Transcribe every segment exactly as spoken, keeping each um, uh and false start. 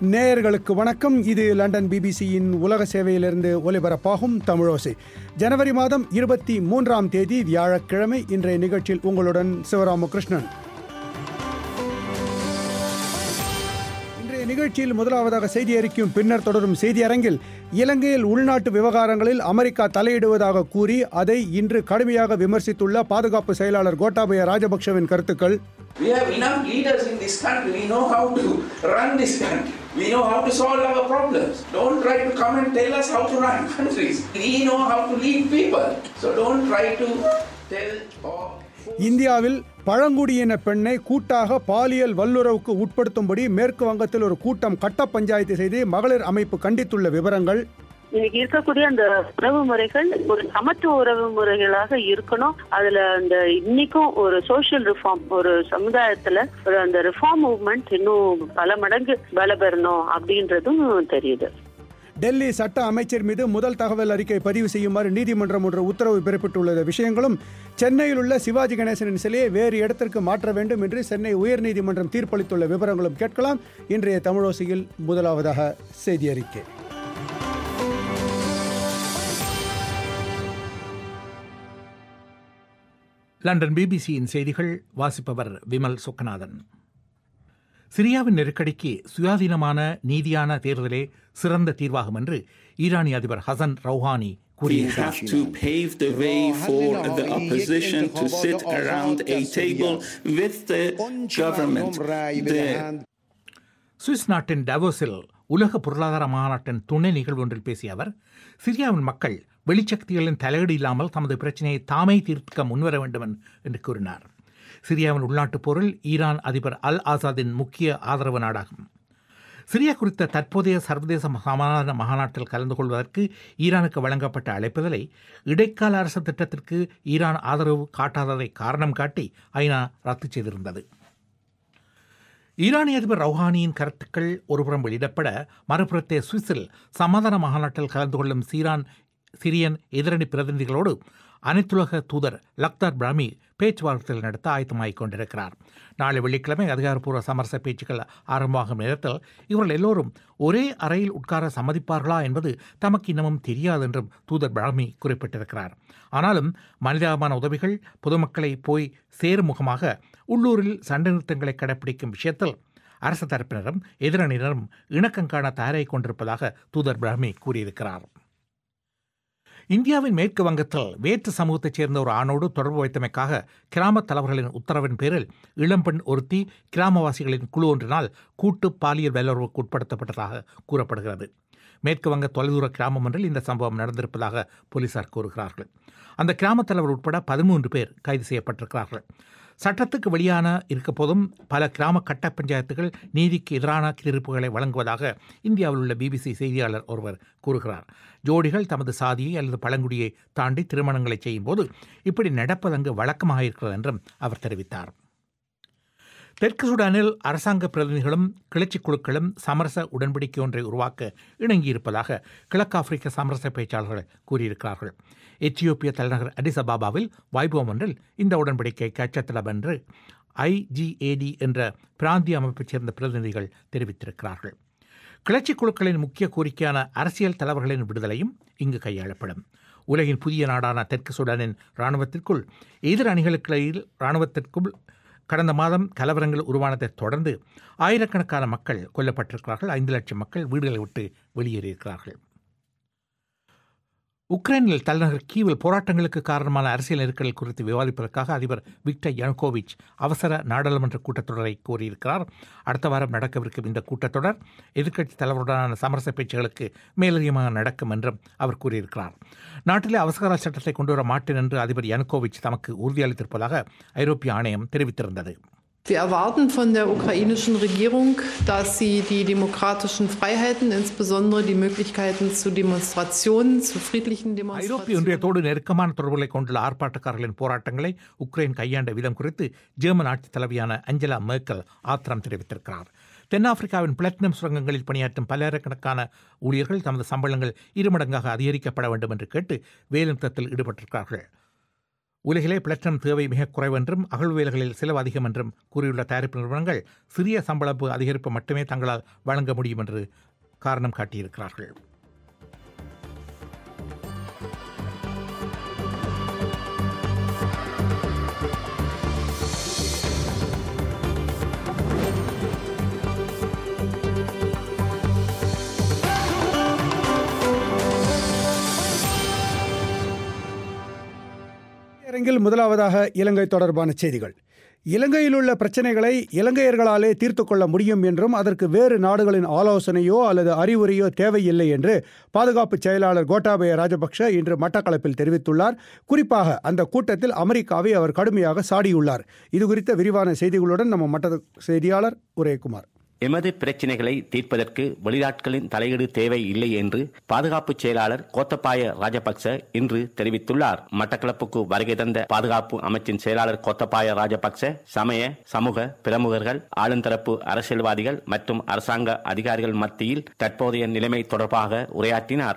நேயர்களுக்கு வணக்கம். இது லண்டன் பிபிசியின் உலக சேவையிலிருந்து ஒலிபரப்பாகும் தமிழோசை. ஜனவரி மாதம் இருபத்தி மூன்றாம் தேதி வியாழக்கிழமை. இன்றைய நிகழ்ச்சியில் உங்களுடன் சிவராமகிருஷ்ணன். இன்றைய நிகழ்ச்சியில் முதலாவதாக செய்தி அறிக்கையும் பின்னர் தொடரும் செய்தி அரங்கில் இலங்கையில் உள்நாட்டு விவகாரங்களில் அமெரிக்கா தலையிடுவதாக கூறி அதை இன்று கடுமையாக விமர்சித்துள்ள பாதுகாப்பு செயலாளர் கோட்டாபய ராஜபக்சவின் கருத்துக்கள். We have enough leaders in this country. We know how to run this country. We know how to solve our problems. Don't try to come and tell us how to run countries. We know how to lead people. So don't try to tell or... இந்தியாவில் பழங்குடியின பெண்ணை கூட்டாக பாலியல் வல்லுறவுக்கு உட்படுத்தும்படி மேற்கு வங்கத்தில் ஒரு கூட்டம் கட்ட பஞ்சாயத்து செய்து மகளிர் அமைப்பு கண்டித்துள்ள விவரங்கள். இன்னைக்கு இருக்கக்கூடிய அந்த உறவு முறைகள் ஒரு சமத்துவ உறவு முறைகளாக இருக்கணும். அதுல அந்த இன்னைக்கும் ஒரு சோசியல் ரிஃபார்ம், ஒரு சமுதாயத்துல ஒரு அந்த ரிஃபார்ம் மூவ்மெண்ட் இன்னும் பல மடங்கு பலப்பெறணும் அப்படின்றதும் தெரியுது. டெல்லி சட்ட அமைச்சர் மீது முதல் தகவல் அறிக்கை பதிவு செய்யுமாறு நீதிமன்றம் ஒன்று உத்தரவு பிறப்பித்துள்ள விஷயங்களும், சென்னையில் உள்ள சிவாஜி கணேசனின் சிலையை வேறு இடத்திற்கு மாற்ற வேண்டும் என்று சென்னை உயர்நீதிமன்றம் தீர்ப்பளித்துள்ள விவரங்களும் கேட்கலாம். இன்றைய தமிழோசையில் முதலாவதாக செய்தி அறிக்கை. லண்டன் பிபிசியின் செய்திகள். வாசிப்பவர் விமல் சுக்கநாதன். சிரியாவின் நெருக்கடிக்கு சுயாதீனமான நீதியான தேர்தலே சிறந்த தீர்வாகும் என்று ஈரானிய அதிபர் ஹசன் ரௌஹானி கூறியிருக்கிறார். சுவிஸ் நாட்டின் டாவோஸில் உலக பொருளாதார மாநாட்டின் துணை நிகழ்வு ஒன்றில் பேசிய அவர், சிரியாவின் மக்கள் வெளிச்சக்திகளின் தலையீடு இல்லாமல் தமது பிரச்சினையை தாமே தீர்க்க முன்வர வேண்டும் என்று கூறினார். சிரியாவின் உள்நாட்டுப் போரில் ஈரான் அதிபர் அல் ஆசாதின் முக்கிய ஆதரவு நாடாகும். சிரியா குறித்த தற்போதைய சர்வதேச சமாதான மாநாட்டில் கலந்து கொள்வதற்கு ஈரானுக்கு வழங்கப்பட்ட அழைப்புதலை இடைக்கால அரசு திட்டத்திற்கு ஈரான் ஆதரவு காட்டாததை காரணம் காட்டி ஐநா ரத்து செய்திருந்தது. ஈரானிய அதிபர் ரௌஹானியின் கருத்துக்கள் ஒருபுறம் வெளியிடப்பட, மறுபுறத்தே சுவிஸில் சமாதான மாநாட்டில் கலந்து கொள்ளும் சீரான் சிரியன் எதிரணி பிரதிநிதிகளோடு அனைத்துலக தூதர் லக்தார் பிராமி பேச்சுவார்த்தைகள் நடத்த ஆயத்தமாகிக் கொண்டிருக்கிறார். நாளை வெள்ளிக்கிழமை அதிகாரப்பூர்வ சமரச பேச்சுக்கள் ஆரம்பமாகும் நேரத்தில் இவர்கள் எல்லோரும் ஒரே அறையில் உட்கார சம்மதிப்பார்களா என்பது தமக்கு இன்னமும் தெரியாது என்றும் தூதர் பிராமி குறிப்பிட்டிருக்கிறார். ஆனாலும் மனிதாபமான உதவிகள் பொதுமக்களை போய் சேரும் முகமாக உள்ளூரில் சண்டை நிறுத்தங்களை கடைப்பிடிக்கும் விஷயத்தில் அரசு தரப்பினரும் எதிரணியினரும் இணக்கம் காண தயாராகிக் கொண்டிருப்பதாக தூதர் பிராமி கூறியிருக்கிறார். இந்தியாவின் மேற்கு வங்கத்தில் வேற்று சமூகத்தைச் சேர்ந்த ஒரு ஆணோடு தொடர்பு வைத்தமைக்காக கிராம தலைவர்களின் உத்தரவின் பேரில் இளம்பெண் ஒருத்தி கிராமவாசிகளின் குழு ஒன்றினால் கூட்டு பாலியல் வல்லுறவுக்கு உட்படுத்தப்பட்டதாக கூறப்படுகிறது. மேற்கு வங்க தொலைதூர கிராமம் ஒன்றில் இந்த சம்பவம் நடந்திருப்பதாக போலீசார் கூறுகிறார்கள். அந்த கிராம தலைவர் உட்பட பதிமூன்று பேர் கைது செய்யப்பட்டிருக்கிறார்கள். சட்டத்துக்கு வெளியான இருக்க போதும் பல கிராம கட்ட பஞ்சாயத்துகள் நீதிக்கு எதிரான தீர்ப்புகளை வழங்குவதாக இந்தியாவில் உள்ள பிபிசி செய்தியாளர் ஒருவர் கூறுகிறார். ஜோடிகள் தமது சாதியை அல்லது பழங்குடியை தாண்டி திருமணங்களை செய்யும் போது இப்படி நடப்பது அங்கு வழக்கமாக இருக்கிறது என்றும் அவர் தெரிவித்தார். தெற்கு சூடானில் அரசாங்க பிரதிநிதிகளும் கிளர்ச்சி குழுக்களும் சமரச உடன்படிக்கை ஒன்றை உருவாக்க இணங்கியிருப்பதாக கிழக்கு ஆப்பிரிக்க சமரச பேச்சாளர்கள் கூறியிருக்கிறார்கள். எத்தியோப்பிய தலைநகர் அடிஸ் அபாபாவில் வைபவம் ஒன்றில் இந்த உடன்படிக்கை கைச்சாத்திடம் என்று ஐஜிஏடி என்ற பிராந்திய அமைப்பைச் சேர்ந்த பிரதிநிதிகள் தெரிவித்திருக்கிறார்கள். கிளர்ச்சி குழுக்களின் முக்கிய கோரிக்கையான அரசியல் தலைவர்களின் விடுதலையும் இங்கு கையாளப்படும். உலகின் புதிய நாடான தெற்கு சூடானின் இராணுவத்திற்குள் எதிர் அணிகளுக்கிடையில் இராணுவத்திற்குள் கடந்த மாதம் கலவரங்கள் உருவானதைத் தொடர்ந்து ஆயிரக்கணக்கான மக்கள் கொல்லப்பட்டிருக்கிறார்கள். ஐந்து லட்சம் மக்கள் வீடுகளை விட்டு வெளியேறியிருக்கிறார்கள். உக்ரைனில் தலைநகர் கீவில் போராட்டங்களுக்கு காரணமான அரசியல் நெருக்கடி குறித்து விவாதிப்பதற்காக அதிபர் விக்டர் யானுகோவிச் அவசர நாடாளுமன்ற கூட்டத்தொடரை கோரியிருக்கிறார். அடுத்த வாரம் நடக்கவிருக்கும் இந்த கூட்டத்தொடர் எதிர்க்கட்சி தலைவருடனான சமரச பேச்சுகளுக்கு மேலதிகமாக நடக்கும் என்றும் அவர் கூறியிருக்கிறார். நாட்டிலே அவசர சட்டத்தை கொண்டுவர மாட்டேன் என்று அதிபர் யானுகோவிச் தமக்கு உறுதியளித்திருப்பதாக ஐரோப்பிய ஆணையம் தெரிவித்திருந்தது. Wir erwarten von der ukrainischen Regierung, dass sie die demokratischen Freiheiten, insbesondere die Möglichkeiten zu Demonstrationen, zu friedlichen Demonstrationen. ஐரோப்பிய ஒன்றியத்தோடு நெருக்கமான தொடர்புகளை கொண்டுள்ள ஆர்ப்பாட்டக்காரர்களின் போராட்டங்களை உக்ரைன் கையாண்ட விதம் குறித்து ஜெர்மன் ஆட்சித் தலைவியான அஞ்சலா மேர்க்கல் ஆத்திரம் தெரிவித்திருக்கிறார். தென்னாப்பிரிக்காவின் பிளாட்டினம் சுரங்கங்களில் பணியாற்றும் பல்லாயிரக்கணக்கான ஊழியர்கள் தமது சம்பளங்கள் இருமடங்காக அதிகரிக்கப்பட வேண்டும் என்று கேட்டு வேலைநிறுத்தத்தில் ஈடுபட்டிருக்கிறார்கள். உலகிலே பிளாட்டினம் தேவை மிக குறைவென்றும் அகழ்வேல்களில் செலவு அதிகம் என்றும் கூறியுள்ள தயாரிப்பு நிறுவனங்கள் சிறிய சம்பளப்பு அதிகரிப்பு மட்டுமே தங்களால் வழங்க முடியும் என்று காரணம் காட்டியிருக்கிறார்கள். அரங்கில் முதலாவதாக இலங்கை தொடர்பான செய்திகள். இலங்கையில் உள்ள பிரச்சனைகளை இலங்கையர்களாலே தீர்த்து கொள்ள முடியும் என்றும் அதற்கு வேறு நாடுகளின் ஆலோசனையோ அல்லது அறிவுரையோ தேவையில்லை என்று பாதுகாப்பு செயலாளர் கோட்டாபய ராஜபக்ஷ இன்று மட்டக்களப்பில் தெரிவித்துள்ளார். குறிப்பாக அந்த கூட்டத்தில் அமெரிக்காவை அவர் கடுமையாக சாடியுள்ளார். இது குறித்த விரிவான செய்திகளுடன் நம்ம மட்ட செய்தியாளர் உதயகுமார். எமது பிரச்சினைகளை தீர்ப்பதற்கு வெளிநாட்களின் தலையீடு தேவை இல்லை என்று பாதுகாப்பு செயலாளர் கோத்தபாய ராஜபக்ச இன்று தெரிவித்துள்ளார். மட்டக்களப்புக்கு வருகை தந்த பாதுகாப்பு அமைச்சின் செயலாளர் கோத்தபாய ராஜபக்ச சமய சமூக பிரமுகர்கள், ஆளுந்தரப்பு அரசியல்வாதிகள் மற்றும் அரசாங்க அதிகாரிகள் மத்தியில் தற்போதைய நிலைமை தொடர்பாக உரையாற்றினார்.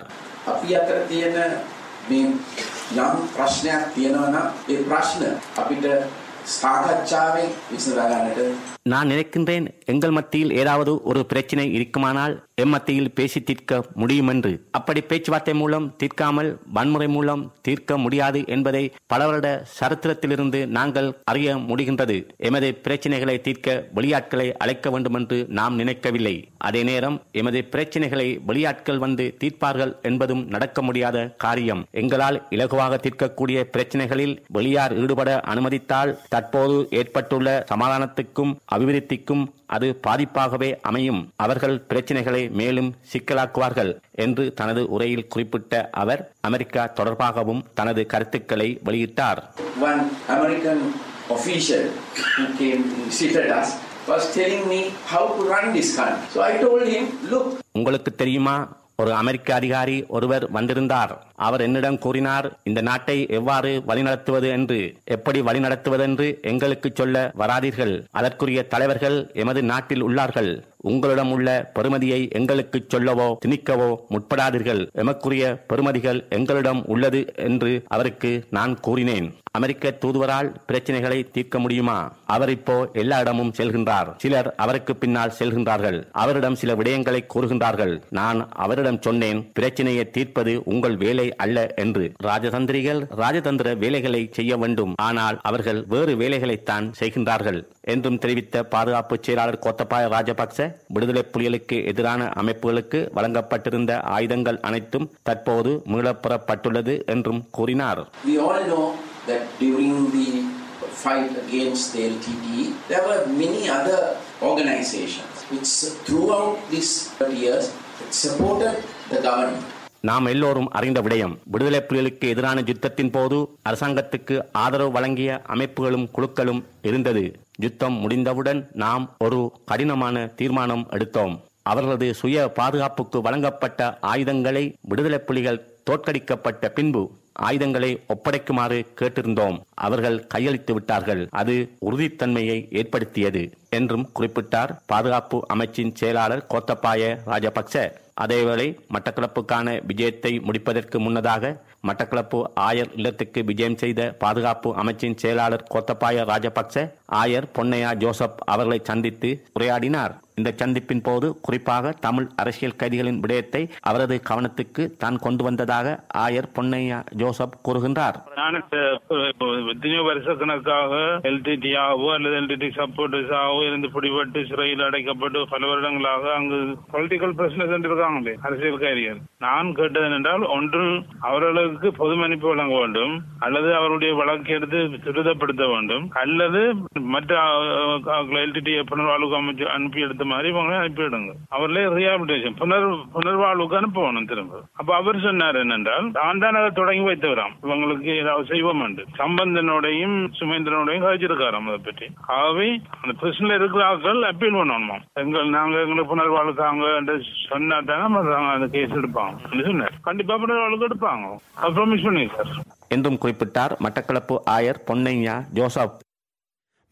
நான் நினைக்கின்றேன், எங்கள் மத்தியில் ஏதாவது ஒரு பிரச்சினை இருக்குமானால் எம் மத்தியில் பேசி தீர்க்க முடியும் என்று. அப்படி பேச்சுவார்த்தை மூலம் தீர்க்காமல் வன்முறை மூலம் தீர்க்க முடியாது என்பதை பல வருட சரித்திரத்திலிருந்து நாங்கள் அறிய முடிகின்றது. எமது பிரச்சினைகளை தீர்க்க வெளியாட்களை அழைக்க வேண்டும் என்று நாம் நினைக்கவில்லை. அதே நேரம் எமது பிரச்சினைகளை வெளியாட்கள் வந்து தீர்ப்பார்கள் என்பதும் நடக்க முடியாத காரியம். எங்களால் இலகுவாக தீர்க்கக்கூடிய பிரச்சினைகளில் வெளியார் ஈடுபட அனுமதித்தால் தற்போது ஏற்பட்டுள்ள சமாதானத்துக்கும் அபிவிருத்திக்கும் அது பாதிப்பாகவே அமையும். அவர்கள் பிரச்சினைகளை மேலும் சிக்கலாக்குவார்கள் என்று தனது உரையில் குறிப்பிட்ட அவர் அமெரிக்கா தொடர்பாகவும் தனது கருத்துக்களை வெளியிட்டார். One American official who came and visited us was telling me how to run this country. So I told him, look. உங்களுக்கு தெரியுமா, ஒரு அமெரிக்க அதிகாரி ஒருவர் வந்திருந்தார். அவர் என்னிடம் கூறினார், இந்த நாட்டை எவ்வாறு வழிநடத்துவது என்று. எப்படி வழிநடத்துவது என்று எங்களுக்கு சொல்ல வராதீர்கள். அதற்குரிய தலைவர்கள் எமது நாட்டில் உள்ளார்கள். உங்களிடம் உள்ள பெறுமதியை எங்களுக்கு சொல்லவோ திணிக்கவோ முற்படாதீர்கள். எமக்குரிய பெறுமதிகள் எங்களிடம் உள்ளது என்று அவருக்கு நான் கூறினேன். அமெரிக்க தூதுவரால் பிரச்சனைகளை தீர்க்க முடியுமா? அவர் இப்போ எல்லா இடமும் செல்கின்றார். சிலர் அவருக்கு பின்னால் செல்கின்றார்கள். அவரிடம் சில விடயங்களை கூறுகின்றார்கள். நான் அவரிடம் சொன்னேன், பிரச்சனையை தீர்ப்பது உங்கள் வேலை அல்ல என்று. ராஜதந்திரிகள் ராஜதந்திர வேலைகளை செய்ய வேண்டும், ஆனால் அவர்கள் வேறு வேலைகளைத்தான் செய்கின்றார்கள் என்றும் தெரிவித்த பாதுகாப்பு செயலாளர் கோத்தபாய ராஜபக்ச விடுதலை புலிகளுக்கு எதிரான அமைப்புகளுக்கு வழங்கப்பட்டிருந்த ஆயுதங்கள் அனைத்தும் தற்போது மீளப்பெறப்பட்டுள்ளது என்றும் கூறினார். We all know that during the fight against the L T T, there were many other organizations which throughout these years supported the government. நாம் எல்லோரும் அறிந்த விடயம், விடுதலை புலிகளுக்கு எதிரான யுத்தத்தின் போது அரசாங்கத்துக்கு ஆதரவு வழங்கிய அமைப்புகளும் குழுக்களும் இருந்தது. யுத்தம் முடிந்தவுடன் நாம் ஒரு கடினமான தீர்மானம் எடுத்தோம். அவர்களது சுய பாதுகாப்புக்கு வழங்கப்பட்ட ஆயுதங்களை விடுதலை புலிகள் தோற்கடிக்கப்பட்ட பின்பு ஆயுதங்களை ஒப்படைக்குமாறு கேட்டிருந்தோம். அவர்கள் கையளித்து விட்டார்கள். அது உறுதித்தன்மையை ஏற்படுத்தியது என்றும் குறிப்பிட்டார் பாதுகாப்பு அமைச்சின் செயலாளர் கோத்தபாய ராஜபக்ச. அதேவேளை மட்டக்களப்புக்கான விஜயத்தை முடிப்பதற்கு முன்னதாக மட்டக்களப்பு ஆயர் இல்லத்துக்கு விஜயம் செய்த பாதுகாப்பு அமைச்சின் செயலாளர் கோத்தபாய ராஜபக்ச ஆயர் பொன்னையா ஜோசப் அவர்களை சந்தித்து உரையாடினார். இந்த சந்திப்பின் போது குறிப்பாக தமிழ் அரசியல் கைதிகளின் விடயத்தை அவரது கவனத்துக்கு தான் கொண்டு வந்ததாக ஆயர் பொன்னையா ஜோசப் கூறுகின்றார். நான் எத்தனையோ வருஷ கணக்காக எல்டிடியாவோ அல்லது எல்டிடி சப்போர்டர்ஸாவோ இருந்து பிடிபட்டு சிறையில் அடைக்கப்பட்டு பல வருடங்களாக அங்கு பொலிட்டிக்கல் பிரச்சனை இருக்காங்களே அரசியல் கைதிகள். நான் கேட்டது என்றால், ஒன்று அவர்களுக்கு பொது மன்னிப்பு வழங்க வேண்டும், அல்லது அவருடைய வழக்கு எடுத்து துரிதப்படுத்த வேண்டும், அல்லது மற்ற எல்டிடி புனர்வாழ்வுக்கு அமைச்சு அனுப்பி எடுத்த மாதிரி இவங்களை அனுப்பிவிடுங்க. அவர்களே ரீஹாபிலிட்டேஷன் புனர் புனர்வாழ்வுக்கு அனுப்பணும் திரும்ப. அப்ப அவர் சொன்னார் என்னென்றால், நான் தான் அதை தொடங்கி வைத்தவராம், இவங்களுக்கு ஏதாவது செய்வோம் என்று. சம்பந்தனோடையும் சுமேந்திரனோடையும் கழிச்சிருக்காராம் அதை பற்றி. ஆகவே அந்த பிரச்சனையில் இருக்கிற ஆட்கள் அப்பீல் பண்ணணுமா, எங்கள் நாங்க எங்களுக்கு புனர்வாழ்வு தாங்க என்று சொன்னா தானே அந்த கேஸ் எடுப்பாங்க சொன்னார். கண்டிப்பா புனர்வாழ்வுக்கு எடுப்பாங்க ப்ராமிஸ் பண்ணிருக்கார் என்றும் குறிப்பிட்டார் மட்டக்களப்பு ஆயர் பொன்னையா ஜோசப்.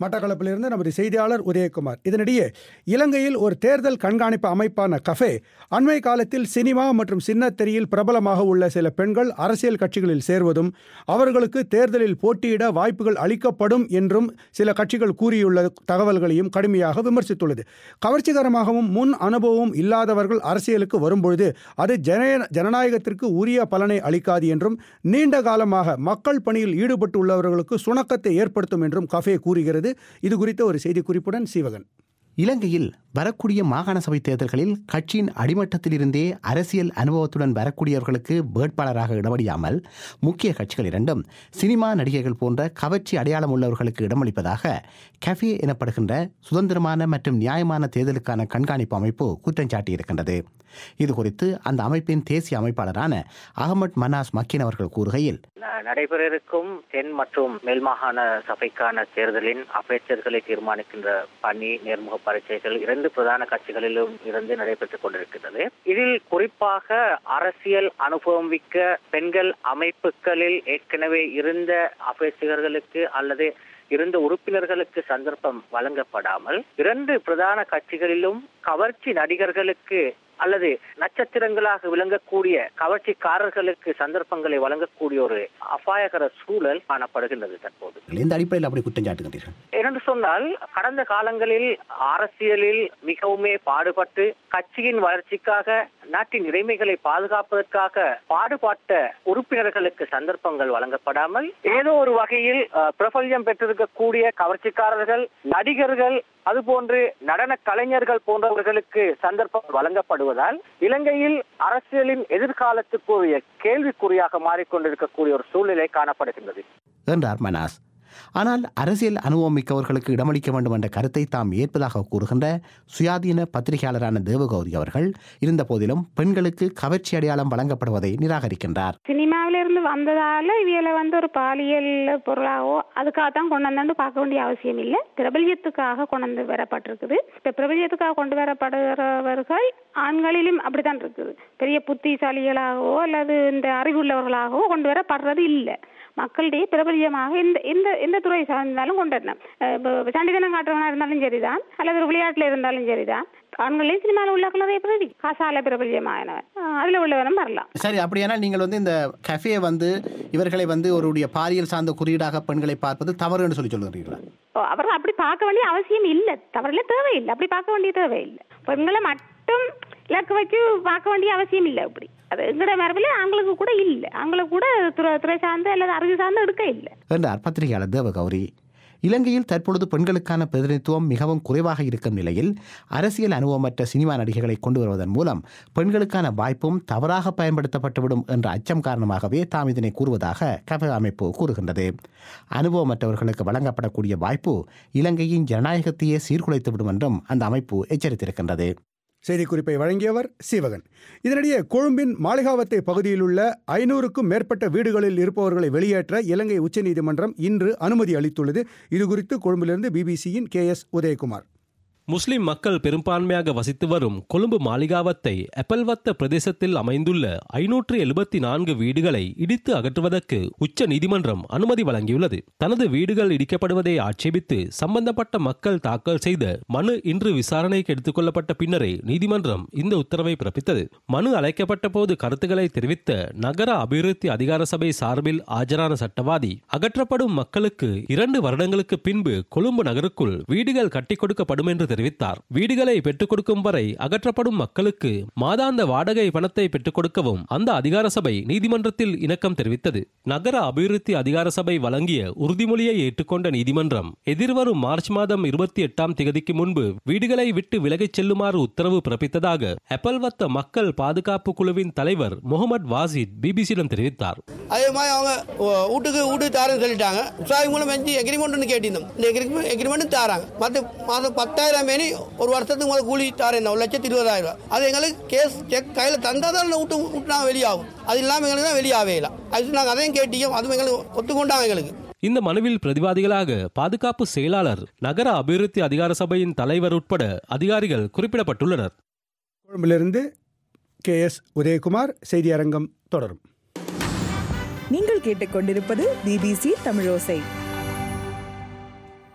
மட்டக்களப்பிலிருந்து நமது செய்தியாளர் உதயகுமார். இதனிடையே இலங்கையில் ஒரு தேர்தல் கண்காணிப்பு அமைப்பான கஃபே அண்மை காலத்தில் சினிமா மற்றும் சின்னத்திரையில் பிரபலமாக உள்ள சில பெண்கள் அரசியல் கட்சிகளில் சேர்வதும் அவர்களுக்கு தேர்தலில் போட்டியிட வாய்ப்புகள் அளிக்கப்படும் என்றும் சில கட்சிகள் கூறியுள்ள தகவல்களையும் கடுமையாக விமர்சித்துள்ளது. கவர்ச்சிகரமாகவும் முன் அனுபவம் இல்லாதவர்கள் அரசியலுக்கு வரும்பொழுது அது ஜன ஜனநாயகத்திற்கு உரிய பலனை அளிக்காது என்றும் நீண்ட காலமாக மக்கள் பணியில் ஈடுபட்டுள்ளவர்களுக்கு சுணக்கத்தை ஏற்படுத்தும் என்றும் கஃபே கூறுகிறது. இது குறித்த ஒரு செய்திக்குறிப்புடன் சீவகன். இலங்கையில் வரக்கூடிய மாகாண சபை தேர்தல்களில் கட்சியின் அடிமட்டத்திலிருந்தே அரசியல் அனுபவத்துடன் வரக்கூடியவர்களுக்கு வேட்பாளராக இடமளியாமல் முக்கிய கட்சிகள் இரண்டும் சினிமா நடிகைகள் போன்ற கவர்ச்சி அடையாளம் உள்ளவர்களுக்கு இடமளிப்பதாக கஃபே எனப்படுகின்ற சுதந்திரமான மற்றும் நியாயமான தேர்தலுக்கான கண்காணிப்பு அமைப்பு குற்றம் சாட்டியிருக்கின்றது. இது குறித்து அந்த அமைப்பின் தேசிய அமைப்பாளரான அகமட் மனாஸ் மக்கின் அவர்கள் கூறுகையில், நடைபெற இருக்கும் தென் மற்றும் மேல் மாகாண சபைக்கான தேர்தலின் அமைச்சர்களை தீர்மானிக்கின்ற பணி நேர்முக பரீட்சைகள் இரண்டு பிரதான கட்சிகளிலும் இருந்து நடைபெற்றுக் கொண்டிருக்கிறது. இதில் குறிப்பாக அரசியல் அனுபவம் மிக்க பெண்கள் அமைப்புகளில் ஏற்கனவே இருந்த அமைச்சர்களுக்கு அல்லது இருந்த உறுப்பினர்களுக்கு சந்தர்ப்பம் வழங்கப்படாமல் இரண்டு பிரதான கட்சிகளிலும் கவர்ச்சி நடிகர்களுக்கு அல்லது நட்சத்திரங்களாக விளங்கக்கூடிய கவர்ச்சிக்காரர்களுக்கு சந்தர்ப்பங்களை வழங்கக்கூடிய ஒரு அபாயகர சூழல் காணப்படுகின்றது தற்போது. இந்த அடிப்படையில் அப்படி குற்றம் சாட்டுகின்றீர்கள் என்று சொன்னால், கடந்த காலங்களில் அரசியலில் மிகவுமே பாடுபட்டு கட்சியின் வளர்ச்சிக்காக நாட்டின் இறைமைகளை பாதுகாப்பதற்காக பாடுபட்ட உறுப்பினர்களுக்கு சந்தர்ப்பங்கள் வழங்கப்படாமல் ஏதோ ஒரு வகையில் பிரபல்யம் பெற்றிருக்கக்கூடிய கவர்ச்சிக்காரர்கள், நடிகர்கள், அதுபோன்று நடன கலைஞர்கள் போன்றவர்களுக்கு சந்தர்ப்பம் வழங்கப்படுவதால் இலங்கையில் அரசியலின் எதிர்காலத்துக்குரிய கேள்விக்குறியாக மாறிக்கொண்டிருக்கக்கூடிய ஒரு சூழ்நிலை காணப்படுகின்றது என்றார் மனாஸ். ஆனால் அரசியல் அனுபவம் மிக்கவர்களுக்கு இடமளிக்க வேண்டும் என்ற கருத்தை தாம் ஏற்பதாக கூறுகின்ற சுயாதீன பத்திரிகையாளரான தேவகௌரி அவர்கள் இருந்த போதிலும் பெண்களுக்கு கவர்ச்சி அடையாளம் வழங்கப்படுவதை நிராகரிக்கின்றார். சினிமாவிலிருந்து வந்ததால இவையில வந்து ஒரு பாலியல் பொருளாகவோ அதுக்காகத்தான் கொண்டு வந்தாண்டு பார்க்க வேண்டிய அவசியம் இல்லை. பிரபல்யத்துக்காக கொண்டு வரப்பட்டிருக்குது. இப்ப பிரபல்யத்துக்காக கொண்டு வரப்படுகிறவர்கள் ஆண்களிலும் அப்படித்தான் இருக்குது. பெரிய புத்திசாலிகளாகவோ அல்லது இந்த அறிவுள்ளவர்களாகவோ கொண்டு வரப்படுறது இல்லை. மக்களிடையே பிரபல்யமாக எந்த எந்த எந்த துறை சார்ந்தாலும் கொண்டு வரணும். சண்டிதனம் காட்டுறவனா இருந்தாலும் சரிதான், அல்லது ஒரு விளையாட்டுல இருந்தாலும் சரிதான். ஆண்களையும் சினிமாவில் உள்ள நிறைய பிரதி காசால பிரபல்யமானவன் அதுல உள்ளவனும் வரலாம். சரி, அப்படியானால் நீங்கள் வந்து இந்த கஃபே வந்து இவர்களை வந்து ஒருடைய பாலியல் சார்ந்த குறியீடாக பெண்களை பார்ப்பது தவறு என்று சொல்லி சொல்லுகிறீர்களா? அவர்கள் அப்படி பார்க்க வேண்டிய அவசியம் இல்லை. தவறுல தேவையில்லை. அப்படி பார்க்க வேண்டிய தேவையில்லை. பெண்களை மட்டும் இலக்கு வச்சு பார்க்க வேண்டிய அவசியம் இல்லை. அப்படி அது எங்கட மரபில் ஆண்களுக்கு கூட இல்லை. ஆண்களுக்கு கூட துறை துறை சார்ந்து அல்லது அறிவு சார்ந்து எடுக்க இல்லை என்றார் பத்திரிகையாளர் தேவகௌரி. இலங்கையில் தற்பொழுது பெண்களுக்கான பிரதிநிதித்துவம் மிகவும் குறைவாக இருக்கும் நிலையில் அரசியல் அனுபவமற்ற சினிமா நடிகைகளை கொண்டு வருவதன் மூலம் பெண்களுக்கான வாய்ப்பும் தவறாக பயன்படுத்தப்பட்டுவிடும் என்ற அச்சம் காரணமாகவே தாம் இதனை கூறுவதாக கஃபே அமைப்பு கூறுகின்றது. அனுபவமற்றவர்களுக்கு வழங்கப்படக்கூடிய வாய்ப்பு இலங்கையின் ஜனநாயகத்தையே சீர்குலைத்துவிடும் என்றும் அந்த அமைப்பு எச்சரித்திருக்கின்றது. செய்திக்குறிப்பை வழங்கியவர் சீவகன். இதனிடையே கொழும்பின் மாளிகாவத்தை பகுதியில் உள்ள ஐநூறுக்கும் மேற்பட்ட வீடுகளில் இருப்பவர்களை வெளியேற்ற இலங்கை உச்சநீதிமன்றம் இன்று அனுமதி அளித்துள்ளது. இதுகுறித்து கொழும்பிலிருந்து பிபிசியின் கே எஸ் உதயகுமார். முஸ்லிம் மக்கள் பெரும்பான்மையாக வசித்து வரும் கொழும்பு மாளிகாவத்தை எப்பல்வத்த பிரதேசத்தில் அமைந்துள்ள ஐநூற்று எழுபத்தி நான்கு வீடுகளை இடித்து அகற்றுவதற்கு உச்ச நீதிமன்றம் அனுமதி வழங்கியுள்ளது. தனது வீடுகள் இடிக்கப்படுவதை ஆட்சேபித்து சம்பந்தப்பட்ட மக்கள் தாக்கல் செய்த மனு இன்று விசாரணைக்கு எடுத்துக் கொள்ளப்பட்ட பின்னரே நீதிமன்றம் இந்த உத்தரவை பிறப்பித்தது. மனு அழைக்கப்பட்ட போது கருத்துக்களை தெரிவித்த நகர அபிவிருத்தி அதிகார சபை சார்பில் ஆஜரான சட்டவாதி, அகற்றப்படும் மக்களுக்கு இரண்டு வருடங்களுக்கு பின்பு கொழும்பு நகருக்குள் வீடுகள் கட்டிக் கொடுக்கப்படும் என்று தெரிவித்தார். வீடுகளை பெற்றுக் கொடுக்கும் வரை அகற்றப்படும் மக்களுக்கு மாதாந்த வாடகை பணத்தை பெற்றுக் கொடுக்கவும் அந்த அதிகார சபை நீதிமன்றத்தில் இணக்கம் தெரிவித்தது. நகர அபிவிருத்தி அதிகார சபை வழங்கிய உறுதிமொழியை ஏற்றுக்கொண்ட நீதிமன்றம் எதிர்வரும் மார்ச் மாதம் இருபத்தி எட்டாம் தேதிக்கு முன்பு வீடுகளை விட்டு விலகிச் செல்லுமாறு உத்தரவு பிறப்பித்ததாக எப்பல்வத்த மக்கள் பாதுகாப்பு குழுவின் தலைவர் முகமது வாசித் பிபிசியிடம் தெரிவித்தார். அதே மாதிரி அவங்க வீட்டுக்கு வீட்டு தாரன்னு சொல்லிட்டாங்க. உற்சாக மூலம் எக்ரிமெண்ட் கேட்டிருந்தோம். இந்த எக்ரிமெண்ட் தாராங்க. மற்ற மாதம் பத்தாயிரம் மேனி ஒரு வருஷத்துக்கு முதல் கூலி தாரேன் ஒரு லட்சத்தி இருபதாயிரம் ரூபாய். அது எங்களுக்கு கேஸ் செக் கையில் தந்தாதான் விட்டு விட்டு நாங்கள் வெளியாகும். அது இல்லாமல் எங்களுக்கு தான் வெளியாகவே இல்லை. அது நாங்கள் அதையும் கேட்டியும் அதுவும் எங்களுக்கு ஒத்துக்கொண்டாங்க. எங்களுக்கு இந்த மனுவில் பிரதிவாதிகளாக பாதுகாப்பு செயலாளர், நகர அபிவிருத்தி அதிகார சபையின் தலைவர் உட்பட அதிகாரிகள் குறிப்பிடப்பட்டுள்ளனர். கொழும்பிலிருந்து கே எஸ் உதயகுமார். செய்தி அரங்கம் தொடரும். நீங்கள் கேட்டுக்கொண்டிருப்பது பிபிசி தமிழோசை.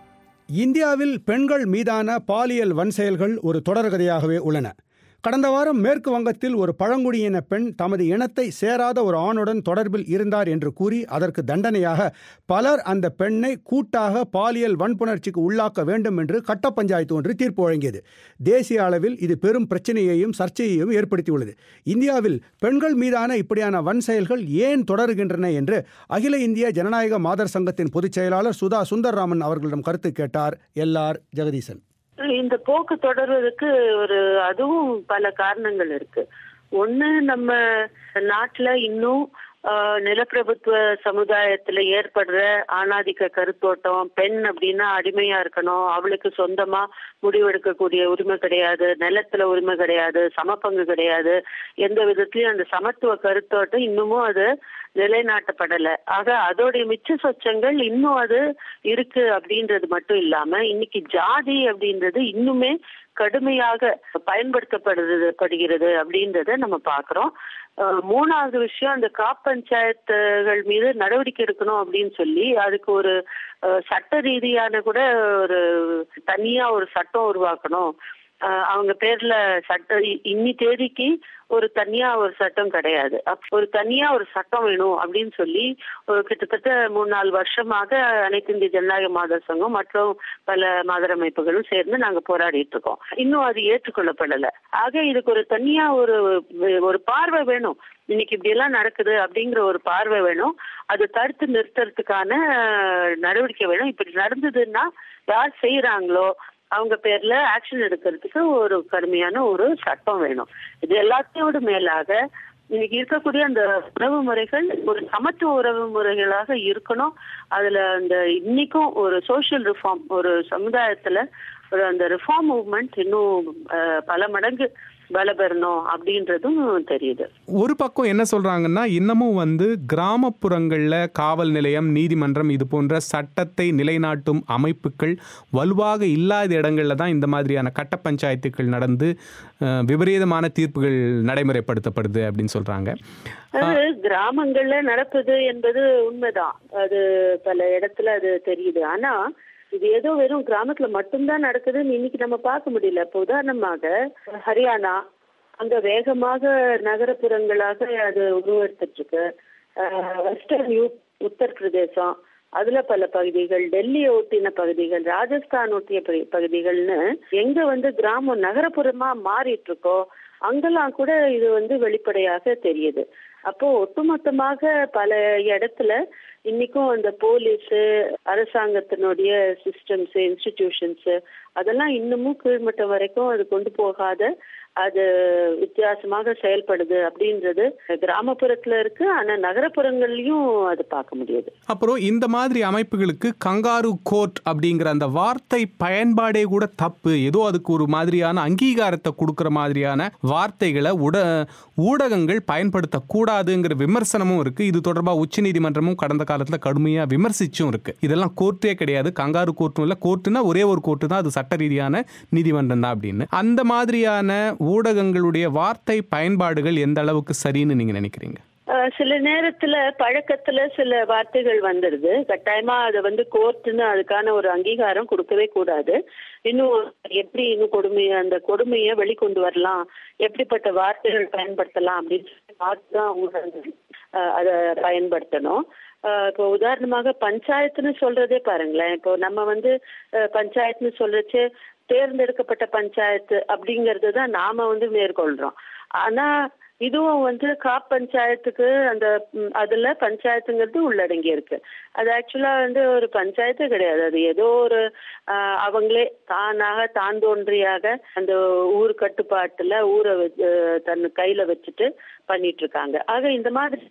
இந்தியாவில் பெண்கள் மீதான பாலியல் வன்செயல்கள் ஒரு தொடர்கதையாகவே உள்ளன. கடந்த வாரம் மேற்கு வங்கத்தில் ஒரு பழங்குடியின பெண் தமது இனத்தை சேராத ஒரு ஆணுடன் தொடர்பில் இருந்தார் என்று கூறி அதற்கு தண்டனையாக பலர் அந்த பெண்ணை கூட்டாக பாலியல் வன்புணர்ச்சிக்கு உள்ளாக்க வேண்டும் என்று கட்ட பஞ்சாயத்து ஒன்று தீர்ப்பு வழங்கியது. தேசிய அளவில் இது பெரும் பிரச்சனையையும் சர்ச்சையையும் ஏற்படுத்தியுள்ளது. இந்தியாவில் பெண்கள் மீதான இப்படியான வன்செயல்கள் ஏன் தொடர்கின்றன என்று அகில இந்திய ஜனநாயக மாதர் சங்கத்தின் பொதுச் செயலாளர் சுதா சுந்தர்ராமன் அவர்களிடம் கருத்து கேட்டார் எல் ஆர் ஜெகதீசன். இந்த போக்கு தொடர்வதற்கு ஒரு அதுவும் பல காரணங்கள் இருக்கு. ஒண்ணு, நம்ம நாட்டுல இன்னும் நிலப்பிரபுத்துவ சமுதாயத்துல ஏற்படுற ஆணாதிக்க கருத்தோட்டம், பெண் அப்படின்னா அடிமையா இருக்கணும், அவளுக்கு சொந்தமா முடிவெடுக்கக்கூடிய உரிமை கிடையாது, நிலத்துல உரிமை கிடையாது, சமப்பங்கு கிடையாது, எந்த விதத்திலயும் அந்த சமத்துவ கருத்தோட்டம் இன்னமும் அது நிலைநாட்டப்படலை. ஆக அதோடைய மிச்ச சொச்சங்கள் இன்னும் அது இருக்கு அப்படின்றது மட்டும் இல்லாம இன்னைக்கு ஜாதி அப்படின்றது இன்னுமே கடுமையாக பயன்படுத்தப்படுறது படுகிறது அப்படின்றத நம்ம பாக்குறோம். மூணாவது விஷயம், அந்த காப் பஞ்சாயத்துகள் மீது நடவடிக்கை எடுக்கணும் அப்படின்னு சொல்லி அதுக்கு ஒரு சட்ட ரீதியான கூட ஒரு தனியா ஒரு சட்டம் உருவாக்கணும். அவங்க பேர்ல சட்ட இன்னி தேதிக்கு ஒரு தனியா ஒரு சட்டம் கிடையாது. ஒரு தனியா ஒரு சட்டம் வேணும் அப்படின்னு சொல்லி ஒரு கிட்டத்தட்ட மூணு நாலு வருஷமாக அனைத்து இந்திய ஜனநாயக மாதர் சங்கம் மற்றும் பல மாதர் அமைப்புகளும் சேர்ந்து நாங்க போராடிட்டு இருக்கோம். இன்னும் அது ஏற்றுக்கொள்ளப்படலை. ஆக இதுக்கு ஒரு தனியா ஒரு ஒரு பார்வை வேணும். இன்னைக்கு இப்படி எல்லாம் நடக்குது அப்படிங்கிற ஒரு பார்வை வேணும். அது தடுத்து நிறுத்துறதுக்கான நடவடிக்கை வேணும். இப்படி நடந்ததுன்னா யார் செய்யறாங்களோ அவங்க பேர்ல ஆக்ஷன் எடுக்கிறதுக்கு ஒரு கடுமையான ஒரு சட்டம் வேணும். இது எல்லாத்தையோடு மேலாக இன்னைக்கு இருக்கக்கூடிய அந்த உறவு முறைகள் ஒரு சமத்துவ உறவு முறைகளாக இருக்கணும். அதுல அந்த இன்னைக்கும் ஒரு சோசியல் ரிஃபார்ம், ஒரு சமுதாயத்துல ஒரு அந்த ரிஃபார்ம் மூவ்மெண்ட் இன்னும் பல மடங்கு பலபெறணும் அப்படின்றதும் தெரியுது. ஒரு பக்கம் என்ன சொல்றாங்கன்னா, இன்னமும் வந்து கிராமப்புறங்கள்ல காவல் நிலையம், நீதிமன்றம் இது போன்ற சட்டத்தை நிலைநாட்டும் அமைப்புகள் வலுவாக இல்லாத இடங்கள்ல தான் இந்த மாதிரியான கட்ட பஞ்சாயத்துக்கள் நடந்து விபரீதமான தீர்ப்புகள் நடைமுறைப்படுத்தப்படுது அப்படின்னு சொல்றாங்க. அது கிராமங்கள்ல நடக்குது என்பது உண்மைதான். அது பல இடத்துல அது தெரியுது. ஆனா இது ஏதோ வெறும் கிராமத்துல மட்டும்தான் நடக்குதுன்னு இன்னைக்கு நம்ம பார்க்க முடியல. இப்போ உதாரணமாக ஹரியானா, அங்க வேகமாக நகரப்புறங்களாக அது உருவெடுத்துட்டு இருக்கு. வெஸ்டர்ன் யூ உத்தரப்பிரதேசம், அதுல பல பகுதிகள், டெல்லியை ஒட்டின பகுதிகள், ராஜஸ்தான் ஒட்டிய பகுதிகள்னு எங்க வந்து கிராமம் நகரப்புறமா மாறிட்டு இருக்கோ அங்கெல்லாம் கூட இது வந்து வெளிப்படையாக தெரியுது. அப்போ ஒட்டுமொத்தமாக பல இடத்துல இன்னைக்கும் அந்த போலீஸ், அரசாங்கத்தினுடைய சிஸ்டம்ஸ், இன்ஸ்டிடியூஷன்ஸ் அதெல்லாம் இன்னமும் கீழ்மட்டம் வரைக்கும் அது கொண்டு போகாத அது வித்தியாசமாக செயல்படுது அப்படின்றது கிராமப்புறத்துல இருக்கு. ஆனா நகரப்புறங்கள்லயும் அது பார்க்க முடியுது. அப்புறம் இந்த மாதிரி அமைப்புகளுக்கு கங்காரு கோர்ட் அப்படிங்கிற அந்த வார்த்தை பயன்பாடே கூட தப்பு. ஏதோ அதுக்கு ஒரு மாதிரியான அங்கீகாரத்தை கொடுக்கிற மாதிரியான வார்த்தைகளை உட ஊடகங்கள் பயன்படுத்தக்கூடாதுங்கிற விமர்சனமும் இருக்கு. இது தொடர்பாக உச்ச நீதிமன்றமும் கடந்த காலத்துல கடுமையா விமர்சிச்சும் இருக்கு. இதெல்லாம் கோர்ட்டே கிடையாது, கங்காரு கோர்ட்டும் இல்லை, கோர்ட்டுனா ஒரே ஒரு கோர்ட்டு தான், அது சட்ட ரீதியான நீதிமன்றம் தான் அப்படின்னு. அந்த மாதிரியான ஊடகங்களுடைய வார்த்தை பயன்பாடுகள் எந்த அளவுக்கு சரின்னு நீங்க நினைக்கிறீங்க? சில நேரத்துல பழக்கத்துல சில வார்த்தைகள் வந்துடுது. கட்டாயமா அதை வந்து கோர்ட்டுன்னு அதுக்கான ஒரு அங்கீகாரம் கொடுக்கவே கூடாது. இன்னும் எப்படி இன்னும் கொடுமை அந்த கொடுமையை வெளிக்கொண்டு வரலாம், எப்படிப்பட்ட வார்த்தைகள் பயன்படுத்தலாம் அப்படின்னு பார்த்துதான் ஊடகங்கள் அதை பயன்படுத்தணும். இப்போ உதாரணமாக பஞ்சாயத்துன்னு சொல்றதே பாருங்களேன். இப்போ நம்ம வந்து பஞ்சாயத்துன்னு சொல்றச்சு தேர்ந்தெடுக்கப்பட்ட பஞ்சாயத்து அப்படிங்கறது தான் நாம வந்து மேற்கொள்றோம். ஆனா இதுவும் வந்து காப் பஞ்சாயத்துக்கு அந்த அதுல பஞ்சாயத்துங்கிறது உள்ளடங்கி இருக்கு. அது ஆக்சுவலா வந்து ஒரு பஞ்சாயத்து கிடையாது. அது ஏதோ ஒரு அவங்களே தானாக தான் தோன்றியாக அந்த ஊர் கட்டுப்பாட்டுல ஊரை தன் கையில வச்சுட்டு பண்ணிட்டு இருக்காங்க. ஆக இந்த மாதிரி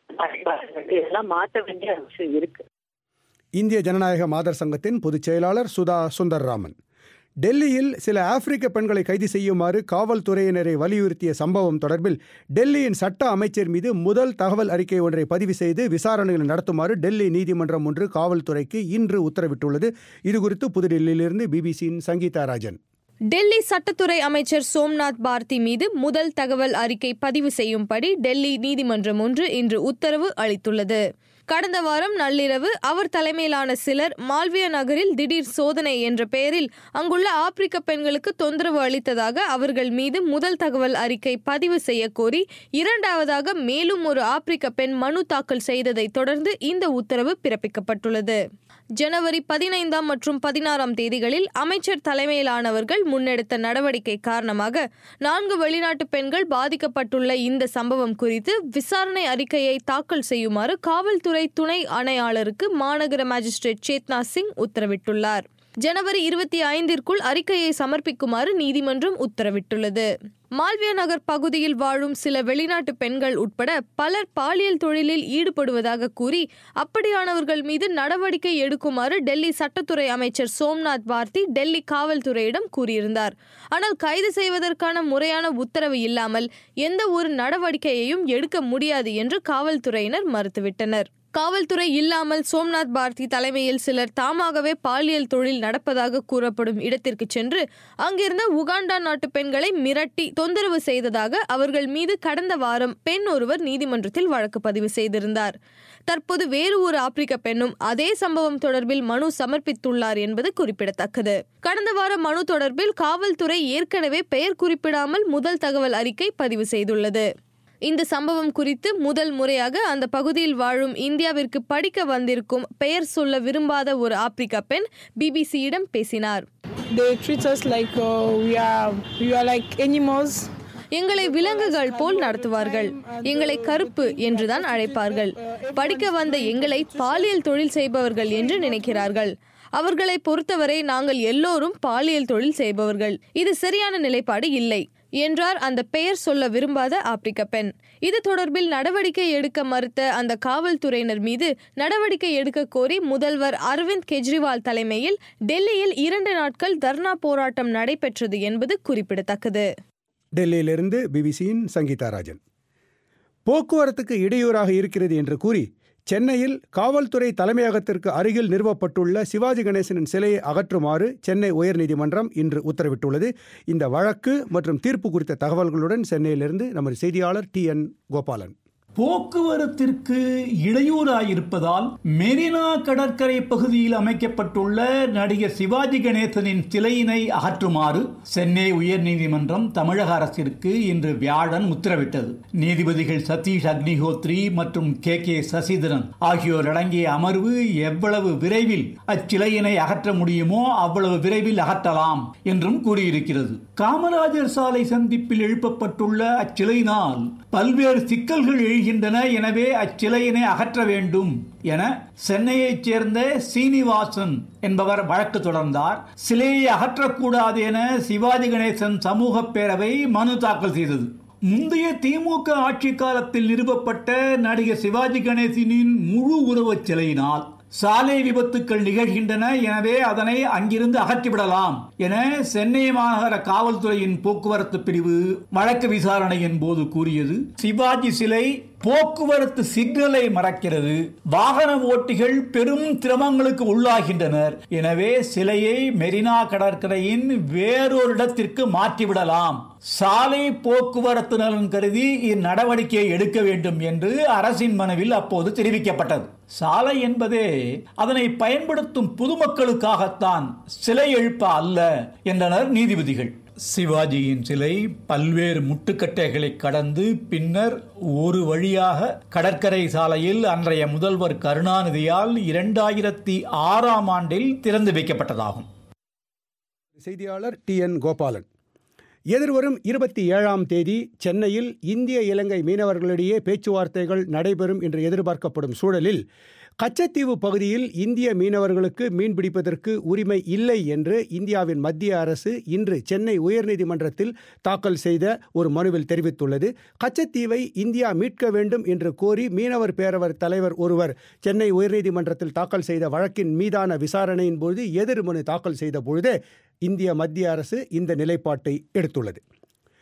எல்லாம் மாற்ற வேண்டிய அவசியம் இருக்கு. இந்திய ஜனநாயக மாதர் சங்கத்தின் பொதுச் செயலாளர் சுதா சுந்தர்ராமன். டெல்லியில் சில ஆப்பிரிக்க பெண்களை கைது செய்யுமாறு காவல்துறையினரை வலியுறுத்திய சம்பவம் தொடர்பில் டெல்லியின் சட்ட அமைச்சர் மீது முதல் தகவல் அறிக்கை ஒன்றை பதிவு செய்து விசாரணைகள் நடத்துமாறு டெல்லி நீதிமன்றம் ஒன்று காவல்துறைக்கு இன்று உத்தரவிட்டுள்ளது. இதுகுறித்து புதுடெல்லியிலிருந்து பிபிசியின் சங்கீதா ராஜன். டெல்லி சட்டத்துறை அமைச்சர் சோம்நாத் பார்த்தி மீது முதல் தகவல் அறிக்கை பதிவு செய்யும்படி டெல்லி நீதிமன்றம் ஒன்று இன்று உத்தரவு அளித்துள்ளது. கடந்த வாரம் நள்ளிரவு அவர் தலைமையிலான சிலர் மால்வியா நகரில் திடீர் சோதனை என்ற பெயரில் அங்குள்ள ஆப்பிரிக்க பெண்களுக்கு தொந்தரவு அளித்ததாக அவர்கள் மீது முதல் தகவல் அறிக்கை பதிவு செய்ய கோரி இரண்டாவதாக மேலும் ஒரு ஆப்பிரிக்க பெண் மனு தாக்கல் செய்ததை தொடர்ந்து இந்த உத்தரவு பிறப்பிக்கப்பட்டுள்ளது. ஜனவரி பதினைந்தாம் மற்றும் பதினாறாம் தேதிகளில் அமைச்சர் தலைமையிலானவர்கள் முன்னெடுத்த நடவடிக்கை காரணமாக நான்கு வெளிநாட்டு பெண்கள் பாதிக்கப்பட்டுள்ள இந்த சம்பவம் குறித்து விசாரணை அறிக்கையை தாக்கல் செய்யுமாறு காவல்துறை துணை ஆணையாளருக்கு மாநகர மாஜிஸ்ட்ரேட் சேத்னா சிங் உத்தரவிட்டுள்ளார். ஜனவரி இருபத்தி ஐந்திற்குள் அறிக்கையை சமர்ப்பிக்குமாறு நீதிமன்றம் உத்தரவிட்டுள்ளது. மால்வியா நகர் பகுதியில் வாழும் சில வெளிநாட்டு பெண்கள் உட்பட பலர் பாலியல் தொழிலில் ஈடுபடுவதாக கூறி அப்படியானவர்கள் மீது நடவடிக்கை எடுக்குமாறு டெல்லி சட்டத்துறை அமைச்சர் சோம்நாத் பார்த்தி டெல்லி காவல்துறையிடம் கூறியிருந்தார். ஆனால் கைது செய்வதற்கான முறையான உத்தரவு இல்லாமல் எந்த ஒரு நடவடிக்கையையும் எடுக்க முடியாது என்று காவல்துறையினர் மறுத்துவிட்டனர். காவல்துறை இல்லாமல் சோம்நாத் பார்த்தி தலைமையில் சிலர் தாமாகவே பாலியல் தொழில் நடப்பதாக கூறப்படும் இடத்திற்கு சென்று அங்கிருந்த உகாண்டா நாட்டு பெண்களை மிரட்டி தொந்தரவு செய்ததாக அவர்கள் மீது கடந்த வாரம் பெண் ஒருவர் நீதிமன்றத்தில் வழக்கு பதிவு செய்திருந்தார். தற்போது வேறு ஒரு ஆப்பிரிக்க பெண்ணும் அதே சம்பவம் தொடர்பில் மனு சமர்ப்பித்துள்ளார் என்பது குறிப்பிடத்தக்கது. கடந்த வார மனு தொடர்பில் காவல்துறை ஏற்கனவே பெயர் குறிப்பிடாமல் முதல் தகவல் அறிக்கை பதிவு செய்துள்ளது. இந்த சம்பவம் குறித்து முதல் முறையாக அந்த பகுதியில் வாழும் இந்தியாவிற்கு படிக்க வந்திருக்கும் பெயர் சொல்ல விரும்பாத ஒரு ஆப்பிரிக்க பெண் பிபிசியிடம் பேசினார். எங்களை விலங்குகள் போல் நடத்துவார்கள். எங்களை கருப்பு என்றுதான் அழைப்பார்கள். படிக்க வந்த எங்களை பாலியல் தொழில் செய்பவர்கள் என்று நினைக்கிறார்கள். அவர்களை பொறுத்தவரை நாங்கள் எல்லோரும் பாலியல் தொழில் செய்பவர்கள். இது சரியான நிலைப்பாடு இல்லை என்றார் அந்த பெயர் சொல்ல விரும்பாத ஆப்பிரிக்க பெண். இது தொடர்பில் நடவடிக்கை எடுக்க மறுத்த அந்த காவல்துறையினர் மீது நடவடிக்கை எடுக்க கோரி முதல்வர் அரவிந்த் கெஜ்ரிவால் தலைமையில் டெல்லியில் இரண்டு நாட்கள் தர்ணா போராட்டம் நடைபெற்றது என்பது குறிப்பிடத்தக்கது. டெல்லியிலிருந்து பிபிசியின் சங்கீதா ராஜன். போக்குவரத்துக்கு இடையூறாக இருக்கிறது என்று கூறி சென்னையில் காவல்துறை தலைமையகத்திற்கு அருகில் நிறுவப்பட்டுள்ள சிவாஜி கணேசனின் சிலையை அகற்றுமாறு சென்னை உயர்நீதிமன்றம் இன்று உத்தரவிட்டுள்ளது. இந்த வழக்கு மற்றும் தீர்ப்பு குறித்த தகவல்களுடன் சென்னையிலிருந்து நமது செய்தியாளர் டி என் கோபாலன். போக்குவரத்திற்கு இடையூறாயிருப்பதால் மெரினா கடற்கரை பகுதியில் அமைக்கப்பட்டுள்ள நடிகர் சிவாஜி கணேசனின் சிலையினை அகற்றுமாறு சென்னை உயர்நீதிமன்றம் தமிழக அரசிற்கு இன்று வியாழன் உத்தரவிட்டது. நீதிபதிகள் சதீஷ் அக்னிஹோத்ரி மற்றும் கே கே சசிதரன் ஆகியோர் அடங்கிய அமர்வு எவ்வளவு விரைவில் அச்சிலையினை அகற்ற முடியுமோ அவ்வளவு விரைவில் அகற்றலாம் என்றும் கூறியிருக்கிறது. காமராஜர் சாலை சந்திப்பில் எழுப்பப்பட்டுள்ள அச்சிலையினால் பல்வேறு சிக்கல்கள் எழுகின்றன. எனவே அச்சிலையினை அகற்ற வேண்டும் என சென்னையைச் சேர்ந்த சீனிவாசன் என்பவர் வழக்கு தொடர்ந்தார். சிலையை அகற்றக்கூடாது என சிவாஜி கணேசன் சமூக பேரவை மனு தாக்கல் செய்தது. முந்தைய திமுக ஆட்சி காலத்தில் நிறுவப்பட்ட நடிகர் சிவாஜி கணேசனின் முழு உருவச் சிலையினால் சாலை விபத்துக்கள் நிகழ்கின்றன. எனவே அதனை அங்கிருந்து அகற்றிவிடலாம் என சென்னை மாநகர காவல்துறையின் போக்குவரத்து பிரிவு வழக்கு விசாரணையின் போது கூறியது. சிவாஜி சிலை போக்குவரத்து சிக்னலை மறைக்கிறது. வாகன ஓட்டிகள் பெரும் சிரமங்களுக்கு உள்ளாகின்றனர். எனவே சிலையை மெரினா கடற்கரையின் வேறொரு இடத்திற்கு மாற்றிவிடலாம். சாலை போக்குவரத்து நலன் கருதி இந்நடவடிக்கையை எடுக்க வேண்டும் என்று அரசின் மனுவில் அப்போது தெரிவிக்கப்பட்டது. சாலை என்பதே அதனை பயன்படுத்தும் பொதுமக்களுக்காகத்தான், சிலை எழுப்ப அல்ல என்றனர் நீதிபதிகள். சிவாஜியின் சிலை பல்வேறு முட்டுக்கட்டைகளை கடந்து பின்னர் ஒரு வழியாக கடற்கரை சாலையில் அன்றைய முதல்வர் கருணாநிதியால் இரண்டாயிரத்தி ஆறாம் ஆண்டில் திறந்து வைக்கப்பட்டதாகும். செய்தியாளர் டி என் கோபாலன். எதிர்வரும் இருபத்தி ஏழாம் தேதி சென்னையில் இந்திய இலங்கை மீனவர்களிடையே பேச்சுவார்த்தைகள் நடைபெறும் என்று எதிர்பார்க்கப்படும் சூழலில் கச்சத்தீவு பகுதியில் இந்திய மீனவர்களுக்கு மீன்பிடிப்பதற்கு உரிமை இல்லை என்று இந்தியாவின் மத்திய அரசு இன்று சென்னை உயர்நீதிமன்றத்தில் தாக்கல் செய்த ஒரு மனுவில் தெரிவித்துள்ளது. கச்சத்தீவை இந்தியா மீட்க வேண்டும் என்று கோரி மீனவர் பேரவர் தலைவர் ஒருவர் சென்னை உயர்நீதிமன்றத்தில் தாக்கல் செய்த வழக்கின் மீதான விசாரணையின் போது எதிர் மனு தாக்கல் செய்த பொழுதே இந்திய மத்திய அரசு இந்த நிலைப்பாட்டை எடுத்துள்ளது.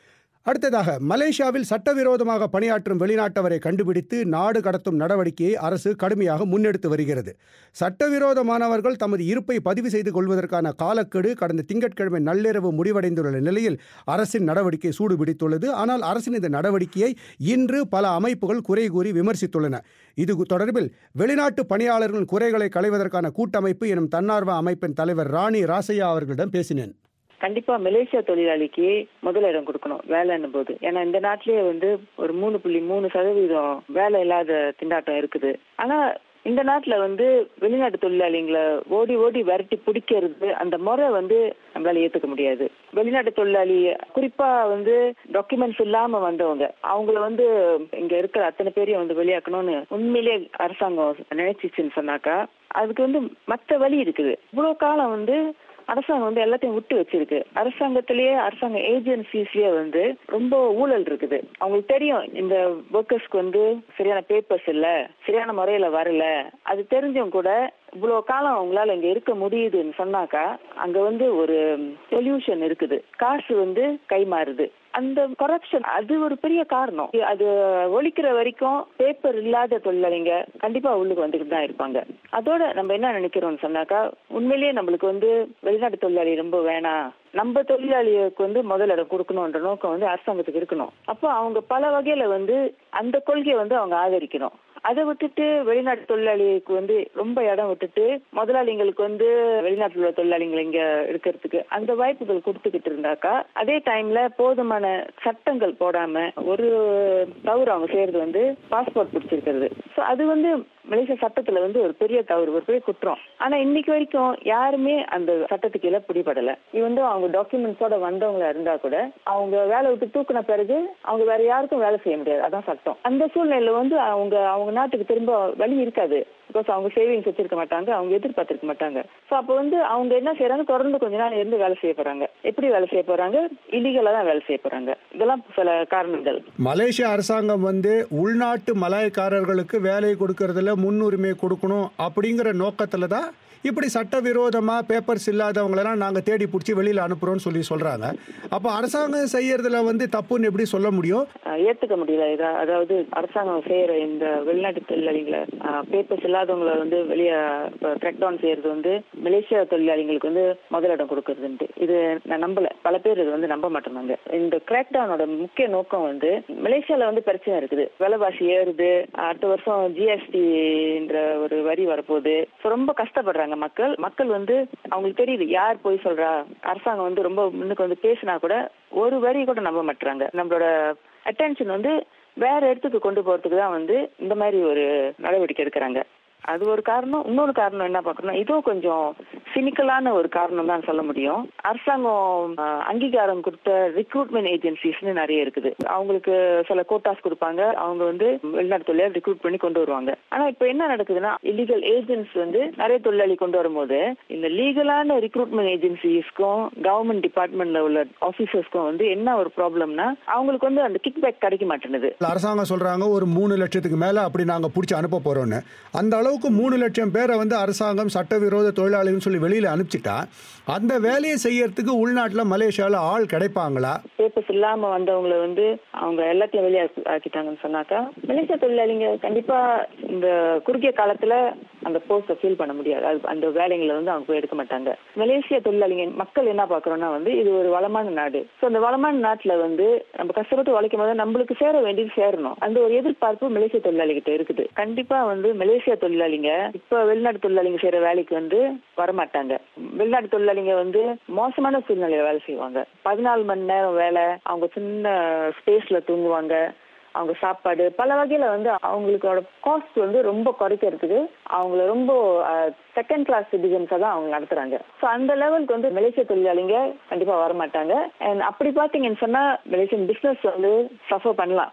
அடுத்ததாக மலேசியாவில் சட்டவிரோதமாக பணியாற்றும் வெளிநாட்டவரை கண்டுபிடித்து நாடு கடத்தும் நடவடிக்கையை அரசு கடுமையாக முன்னெடுத்து வருகிறது. சட்டவிரோதமானவர்கள் தமது இருப்பை பதிவு செய்து கொள்வதற்கான காலக்கெடு கடந்த திங்கட்கிழமை நள்ளிரவு முடிவடைந்துள்ள நிலையில் அரசின் நடவடிக்கை சூடுபிடித்துள்ளது. ஆனால் அரசின் இந்த நடவடிக்கையை இன்று பல அமைப்புகள் குறை கூறி விமர்சித்துள்ளன. இது தொடர்பில் வெளிநாட்டு பணியாளர்களின் குறைகளை களைவதற்கான கூட்டமைப்பு எனும் தன்னார்வ அமைப்பின் தலைவர் ராணி ராசையா அவர்களிடம் பேசினேன். கண்டிப்பா மலேசியா தொழிலாளிக்கு முதலிடம் கொடுக்கணும் வேலைன்னும் போது. ஏன்னா இந்த நாட்டிலேயே வந்து ஒரு மூணு புள்ளி மூணு சதவீதம் வேலை இல்லாத திண்டாட்டம் இருக்குது. ஆனா இந்த நாட்டுல வந்து வெளிநாட்டு தொழிலாளிகளை ஓடி ஓடி விரட்டி பிடிக்கிறது அந்த முறை வந்து நம்மளால ஏத்துக்க முடியாது. வெளிநாட்டு தொழிலாளி குறிப்பா வந்து டாக்குமெண்ட்ஸ் இல்லாம வந்தவங்க அவங்கள வந்து இங்க இருக்கிற அத்தனை பேரையும் வந்து வெளியாக்கணும்னு உண்மையிலேயே அரசாங்கம் நினைச்சிச்சுன்னு சொன்னாக்கா அதுக்கு வந்து மற்ற வழி இருக்குது. இவ்வளவு காலம் வந்து அரசாங்கம் வந்து எல்லாத்தையும் விட்டு வச்சிருக்கு. அரசாங்கத்திலேயே அரசாங்க ஏஜென்சிஸ்லயே வந்து ரொம்ப ஊழல் இருக்குது. அவங்களுக்கு தெரியும் இந்த ஒர்க்கர்ஸ்க்கு வந்து சரியான பேப்பர்ஸ் இல்ல, சரியான முறையில வரல. அது தெரிஞ்சும் கூட இவ்வளவு காலம் அவங்களால இங்க இருக்க முடியுதுன்னு சொன்னாக்கா அங்க வந்து ஒரு சொல்யூஷன் இருக்குது. காசு வந்து கை மாறுது. அந்த கரப்ஷன் அது ஒரு பெரிய காரணம். அது ஒழிக்கிற வரைக்கும் பேப்பர் இல்லாத தொழிலாளிங்க கண்டிப்பா உள்ளுக்கு வந்துட்டு தான் இருப்பாங்க. அதோட நம்ம என்ன நினைக்கிறோம்னு சொன்னாக்கா உண்மையிலேயே நம்மளுக்கு வந்து வெளிநாட்டு தொழிலாளி ரொம்ப வேணாம், நம்ம தொழிலாளிகளுக்கு வந்து முதலிடம் கொடுக்கணும்ன்ற நோக்கம் வந்து அரசாங்கத்துக்கு இருக்கணும். அப்போ அவங்க பல வகையில வந்து அந்த கொள்கையை வந்து அவங்க ஆதரிக்கணும். அதை விட்டுட்டு வெளிநாட்டு தொழிலாளிகளுக்கு வந்து ரொம்ப இடம் விட்டுட்டு முதலாளிங்களுக்கு வந்து வெளிநாட்டில் உள்ள தொழிலாளிகள் இங்க இருக்கிறதுக்கு அந்த வாய்ப்புகள் கொடுத்துக்கிட்டு இருந்தாக்கா அதே டைம்ல போதுமான சட்டங்கள் போடாம ஒரு தவறு அவங்க செய்யறது வந்து பாஸ்போர்ட் பிடிச்சிருக்கிறது. ஸோ அது வந்து மலேசியா சட்டத்துல வந்து ஒரு பெரிய தவறு, ஒரு பெரிய குற்றம். ஆனா இன்னைக்கு வரைக்கும் யாருமே அந்த சட்டத்துக்கு கீழே பிடிபடல. இது வந்து அவங்க டாக்குமெண்ட்ஸோட வந்தவங்களா இருந்தா கூட அவங்க வேலை விட்டு தூக்கின பிறகு அவங்க வேற யாருக்கும் வேலை செய்ய முடியாது. அதான் சட்டம். அந்த சூழ்நிலையில வந்து அவங்க அவங்க நாட்டுக்கு திரும்ப வழி இருக்காது. பிகாஸ் அவங்க சேவிங்ஸ் வச்சிருக்க மாட்டாங்க, அவங்க எதிர்பார்த்திருக்க மாட்டாங்க. ஸோ அப்போ வந்து அவங்க என்ன செய்யறாங்க, தொடர்ந்து கொஞ்ச நாள் இருந்து வேலை செய்ய போறாங்க. எப்படி வேலை செய்ய போறாங்க? இல்லீகலா தான் வேலை செய்ய போறாங்க. இதெல்லாம் சில காரணங்கள். மலேசியா அரசாங்கம் வந்து உள்நாட்டு மலாய்க்காரர்களுக்கு வேலை கொடுக்கறதுல முன்னுரிமை கொடுக்கணும் அப்படிங்கிற நோக்கத்துல தான் இப்படி சட்டவிரோதமாக பேப்பர்ஸ் இல்லாதவங்களெல்லாம் நாங்கள் தேடி பிடிச்சி வெளியில் அனுப்புகிறோன்னு சொல்லி சொல்கிறாங்க. அப்போ அரசாங்கம் செய்யறதுல வந்து தப்புன்னு எப்படி சொல்ல முடியும்? ஏற்றுக்க முடியல. இதா அதாவது அரசாங்கம் செய்கிற இந்த வெளிநாட்டு தொழிலாளிகளை பேப்பர்ஸ் இல்லாதவங்களை வந்து வெளியே கிராக் டவுன் செய்யறது வந்து மலேசியா தொழிலாளிகளுக்கு வந்து முதலிடம் கொடுக்கறதுன்ட்டு இது நான் நம்பல. பல பேர் இது வந்து நம்ப மாட்டேனாங்க. இந்த கிராக் டவுனோட முக்கிய நோக்கம் வந்து மலேசியாவில் வந்து பிரச்சனை இருக்குது. விலைவாசி ஏறுது. அடுத்த வருஷம் ஜிஎஸ்டின்ற ஒரு வரி வரப்போகுது. ரொம்ப கஷ்டப்படுறாங்க மக்கள். மக்கள் வந்து அவங்களுக்கு தெரியுது யார் போய் சொல்றா. அரசாங்கம் வந்து ரொம்ப முன்னுக்கு வந்து பேசினா கூட ஒரு வரி கூட நம்ப மாட்டாங்க. நம்மளோட அட்டென்ஷன் வந்து வேற இடத்துக்கு கொண்டு போறதுக்கு தான் வந்து இந்த மாதிரி ஒரு நடவடிக்கை எடுக்கிறாங்க. அது ஒரு காரணம். இன்னொரு காரணம் என்ன பார்க்கணும், இதுவும் கொஞ்சம் சினிக்கலான ஒரு காரணம் தான் சொல்ல முடியும். அரசாங்கம் அங்கீகாரம் கொடுத்த ரிக்ரூட்மெண்ட் ஏஜென்சிஸ்னு நிறைய இருக்குது. அவங்களுக்கு சில கோட்டாஸ் கொடுப்பாங்க. அவங்க வந்து வெளிநாட்டு தொழிலாளி ரிக்ரூட் பண்ணி கொண்டு வருவாங்க. ஆனா இப்ப என்ன நடக்குதுன்னா இல்லீகல் ஏஜென்ட்ஸ் வந்து நிறைய தொழிலாளி கொண்டு வரும்போது இந்த லீகலான ரிக்ரூட்மெண்ட் ஏஜென்சிஸ்க்கும் கவர்மெண்ட் டிபார்ட்மெண்ட்ல உள்ள ஆபீசர்ஸ்க்கும் வந்து என்ன ஒரு ப்ராப்ளம்னா அவங்களுக்கு வந்து அந்த கிக் பேக் கிடைக்க மாட்டேங்குது. அரசாங்கம் சொல்றாங்க ஒரு மூணு லட்சத்துக்கு மேல அப்படி நாங்க பிடிச்சி அனுப்ப போறோம்னு. அந்த அளவுக்கு மூணு லட்சம் பேரை வந்து அரசாங்கம் சட்டவிரோத தொழிலாளிகள் சொல்லி வெளியில அனுப்பிச்சிட்டா அந்த வேலையை செய்யறதுக்கு உள்நாட்டுல மலேசியால ஆள் கிடைப்பாங்களா? பேப்பர்ஸ் இல்லாம வந்தவங்களை வந்து அவங்க எல்லாத்தையும் வெளியே ஆக்கிட்டாங்கன்னு சொன்னாக்கா மலேசியா தொழிலாளிங்க கண்டிப்பா இந்த குறுகிய காலத்துல அந்த போஸ்ட ஃபீல் பண்ண முடியாது. அந்த வேலைங்களை வந்து அவங்க போய் எடுக்க மாட்டாங்க. மலேசியா தொழிலாளிங்க மக்கள் என்ன பாக்குறோம்னா வந்து இது ஒரு வளமான நாடு. ஸோ அந்த வளமான நாட்டுல வந்து நம்ம கஷ்டப்பட்டு உழைக்கும் போது நம்மளுக்கு சேர வேண்டியது சேரணும். அந்த ஒரு எதிர்பார்ப்பு மலேசியா தொழிலாளிகிட்ட இருக்குது. கண்டிப்பா வந்து மலேசியா தொழிலாளிங்க இப்ப வெளிநாட்டு தொழிலாளிங்க செய்யற வேலைக்கு வந்து வரமாட்டாங்க. வெளிநாட்டு தொழிலாளிங்க வந்து மோசமான சூழ்நிலையில வேலை செய்வாங்க. பதினாலு மணி நேரம் வேலை, அவங்க சின்ன ஸ்பேஸ்ல தூங்குவாங்க, அவங்க சாப்பாடு பல வகையில வந்து அவங்களோட காஸ்ட் வந்து ரொம்ப குறைக்கிறதுக்கு அவங்கள ரொம்ப செகண்ட் கிளாஸ் சிட்டிசன்ஸா தான் அவங்க நடத்துறாங்க. ஸோ அந்த லெவலுக்கு வந்து மலேசிய தொழிலாளிங்க கண்டிப்பா வரமாட்டாங்க. அண்ட் அப்படி பாத்தீங்கன்னு சொன்னா மலேசியன் பிசினஸ் வந்து சஃபர் பண்ணலாம்.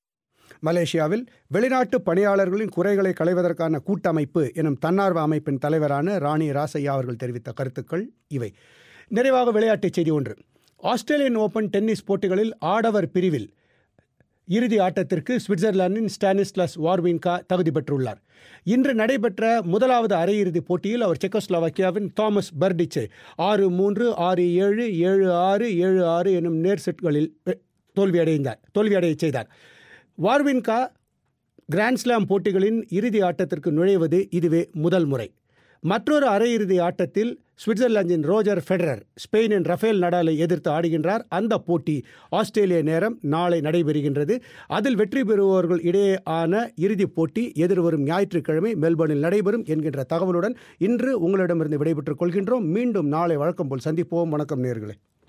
மலேசியாவில் வெளிநாட்டு பணியாளர்களின் குறைகளை களைவதற்கான கூட்டமைப்பு எனும் தன்னார்வ அமைப்பின் தலைவரான ராணி ராசையா அவர்கள் தெரிவித்த கருத்துக்கள் இவை. நிறைவாக விளையாட்டுச் செய்தி ஒன்று. ஆஸ்திரேலியன் ஓபன் டென்னிஸ் போட்டிகளில் ஆடவர் பிரிவில் இறுதி ஆட்டத்திற்கு சுவிட்சர்லாந்தின் ஸ்டானிஸ்லாஸ் வார்வின்கா தகுதி பெற்றுள்ளார். இன்று நடைபெற்ற முதலாவது அரையிறுதிப் போட்டியில் அவர் செக்கோஸ்லோவாக்கியாவின் தாமஸ் பர்டிச்சை ஆறு மூன்று, ஆறு ஏழு, ஏழு ஆறு, ஏழு ஆறு எனும் நேர் செட்களில் தோல்வியடைந்தார் தோல்வியடைய செய்தார். வார்வின்கா கிராண்ட்ஸ்லாம் போட்டிகளின் இறுதி ஆட்டத்திற்கு நுழைவது இதுவே முதல் முறை. மற்றொரு அரையிறுதி ஆட்டத்தில் சுவிட்சர்லாந்தின் ரோஜர் ஃபெடரர் ஸ்பெயினின் ரஃபேல் நடாலை எதிர்த்து ஆடுகின்றார். அந்த போட்டி ஆஸ்திரேலிய நேரம் நாளை நடைபெறுகின்றது. அதில் வெற்றி பெறுபவர்கள் இடையே ஆன இறுதிப் போட்டி எதிர்வரும் ஞாயிற்றுக்கிழமை மெல்பர்னில் நடைபெறும் என்கின்ற தகவலுடன் இன்று உங்களிடமிருந்து விடைபெற்றுக் கொள்கின்றோம். மீண்டும் நாளை வழக்கம் போல் சந்திப்போம். வணக்கம் நேயர்களே.